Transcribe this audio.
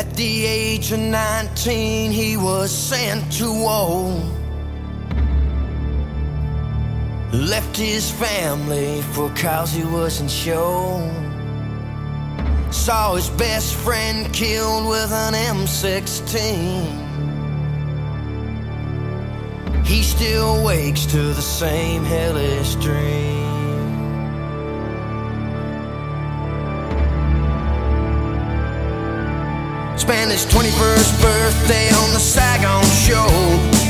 At the age of 19, he was sent to war. Left his family for cause he wasn't sure. Saw his best friend killed with an M16. He still wakes to the same hellish dream. Spent his 21st birthday on the Saigon Show.